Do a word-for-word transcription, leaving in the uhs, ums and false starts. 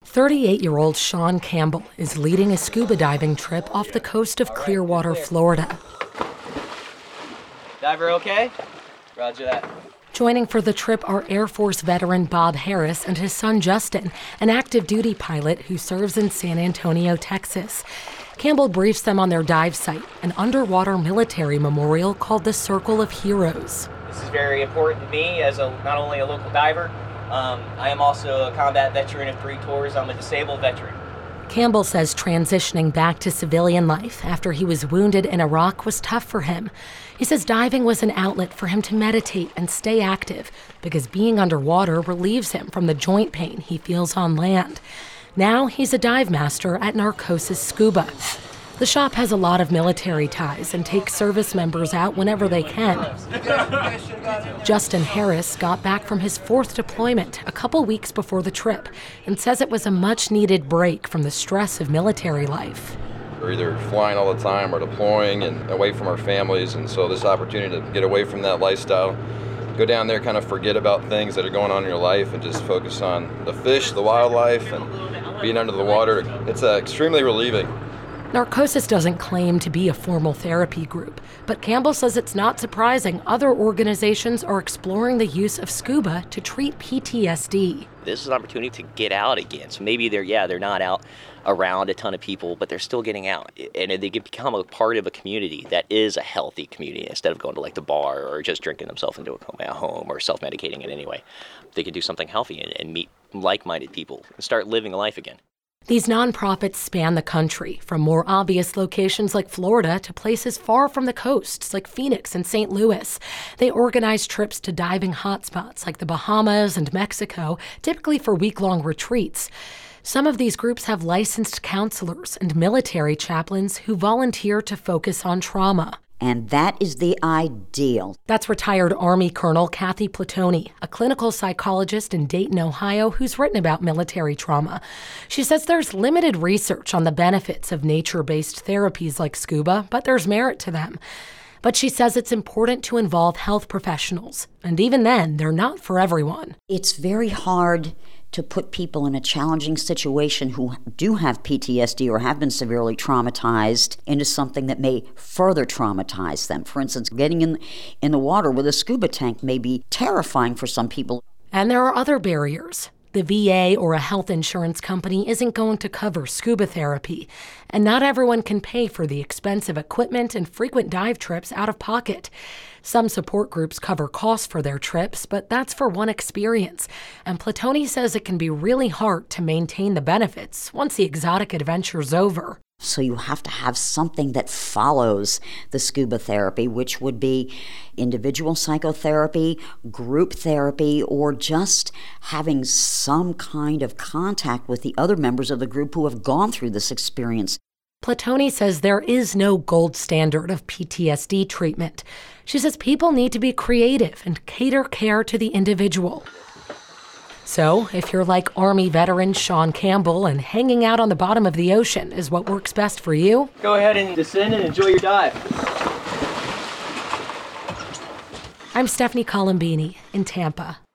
thirty-eight-year-old Sean Campbell is leading a scuba diving trip off the coast of Clearwater, Florida. Diver okay? Roger that. Joining for the trip are Air Force veteran Bob Harris and his son Justin, an active duty pilot who serves in San Antonio, Texas. Campbell briefs them on their dive site, an underwater military memorial called the Circle of Heroes. This is very important to me as a not only a local diver, um, I am also a combat veteran of three tours. I'm a disabled veteran. Campbell says transitioning back to civilian life after he was wounded in Iraq was tough for him. He says diving was an outlet for him to meditate and stay active because being underwater relieves him from the joint pain he feels on land. Now he's a dive master at Narcosis Scuba. The shop has a lot of military ties and takes service members out whenever they can. Justin Harris got back from his fourth deployment a couple weeks before the trip and says it was a much-needed break from the stress of military life. We're either flying all the time or deploying and away from our families, and so this opportunity to get away from that lifestyle, go down there, kind of forget about things that are going on in your life and just focus on the fish, the wildlife, and being under the water. It's uh, extremely relieving. Narcosis doesn't claim to be a formal therapy group, but Campbell says it's not surprising other organizations are exploring the use of scuba to treat P T S D. This is an opportunity to get out again. So maybe they're, yeah, they're not out around a ton of people, but they're still getting out. And they can become a part of a community that is a healthy community instead of going to like the bar or just drinking themselves into a coma at home or self-medicating in any way. They can do something healthy and, and meet like-minded people and start living a life again. These nonprofits span the country, from more obvious locations like Florida to places far from the coasts like Phoenix and Saint Louis. They organize trips to diving hotspots like the Bahamas and Mexico, typically for week-long retreats. Some of these groups have licensed counselors and military chaplains who volunteer to focus on trauma. And that is the ideal. That's retired Army Colonel Kathy Platoni, a clinical psychologist in Dayton, Ohio, who's written about military trauma. She says there's limited research on the benefits of nature-based therapies like scuba, but there's merit to them. But she says it's important to involve health professionals. And even then, they're not for everyone. It's very hard to put people in a challenging situation who do have P T S D or have been severely traumatized into something that may further traumatize them. For instance, getting in, in the water with a scuba tank may be terrifying for some people. And there are other barriers. The V A or a health insurance company isn't going to cover scuba therapy, and not everyone can pay for the expensive equipment and frequent dive trips out of pocket. Some support groups cover costs for their trips, but that's for one experience, and Platoni says it can be really hard to maintain the benefits once the exotic adventure's over. So you have to have something that follows the scuba therapy, which would be individual psychotherapy, group therapy, or just having some kind of contact with the other members of the group who have gone through this experience. Platoni says there is no gold standard of P T S D treatment. She says people need to be creative and cater care to the individual. So, if you're like Army veteran Sean Campbell and hanging out on the bottom of the ocean is what works best for you, go ahead and descend and enjoy your dive. I'm Stephanie Colombini in Tampa.